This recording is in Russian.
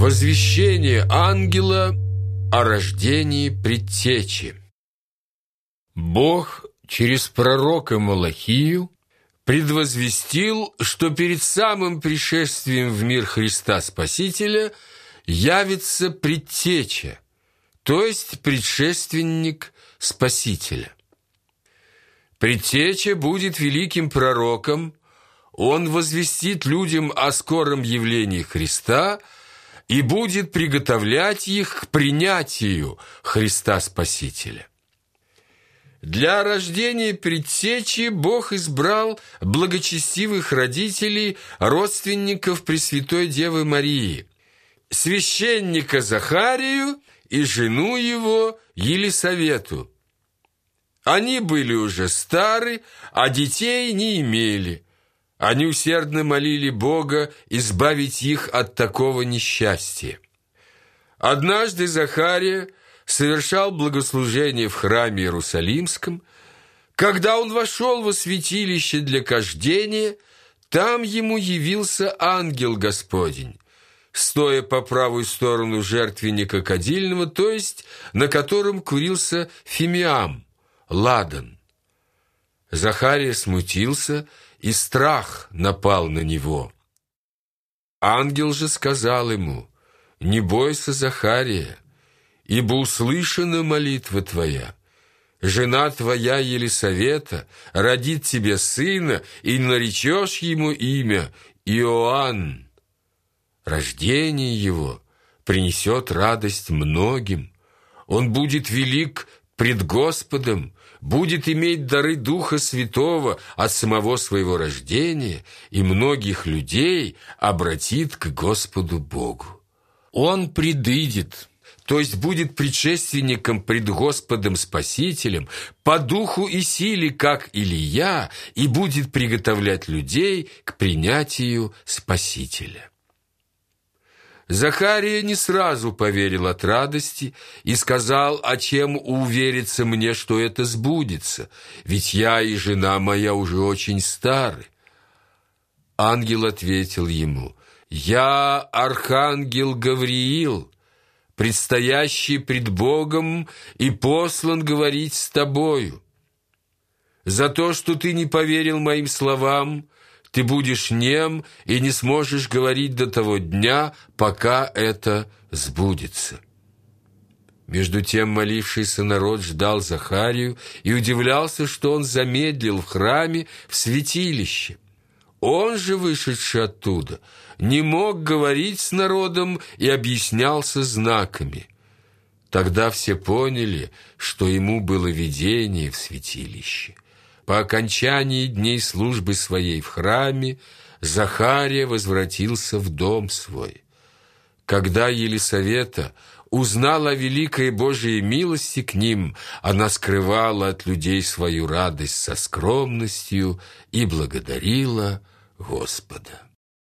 Возвещение ангела о рождении предтечи. Бог через пророка Малахию предвозвестил, что перед самым пришествием в мир Христа Спасителя явится предтеча, то есть предшественник Спасителя. Предтеча будет великим пророком, он возвестит людям о скором явлении Христа и будет приготовлять их к принятию Христа Спасителя. Для рождения предтечи Бог избрал благочестивых родителей, родственников Пресвятой Девы Марии, священника Захарию и жену его Елисавету. Они были уже стары, а детей не имели. Они усердно молили Бога избавить их от такого несчастья. Однажды Захария совершал богослужение в храме Иерусалимском. Когда он вошел во святилище для кождения, там ему явился ангел Господень, стоя по правую сторону жертвенника кадильного, то есть на котором курился фимиам, ладан. Захария смутился, и страх напал на него. Ангел же сказал ему: «Не бойся, Захария, ибо услышана молитва твоя. Жена твоя Елисавета родит тебе сына, и наречешь ему имя Иоанн. Рождение его принесет радость многим. Он будет велик пред Господом, будет иметь дары Духа Святого от самого своего рождения, и многих людей обратит к Господу Богу. Он предыдет, то есть будет предшественником пред Господом Спасителем, по духу и силе, как Илия, и будет приготовлять людей к принятию Спасителя». Захария не сразу поверил от радости и сказал: «А чем увериться мне, что это сбудется? Ведь я и жена моя уже очень стары». Ангел ответил ему: «Я архангел Гавриил, предстоящий пред Богом и послан говорить с тобою. За то, что ты не поверил моим словам, ты будешь нем и не сможешь говорить до того дня, пока это сбудется». Между тем молившийся народ ждал Захарию и удивлялся, что он замедлил в храме, в святилище. Он же, вышедший оттуда, не мог говорить с народом и объяснялся знаками. Тогда все поняли, что ему было видение в святилище. По окончании дней службы своей в храме Захария возвратился в дом свой. Когда Елисавета узнала о великой Божией милости к ним, она скрывала от людей свою радость со скромностью и благодарила Господа.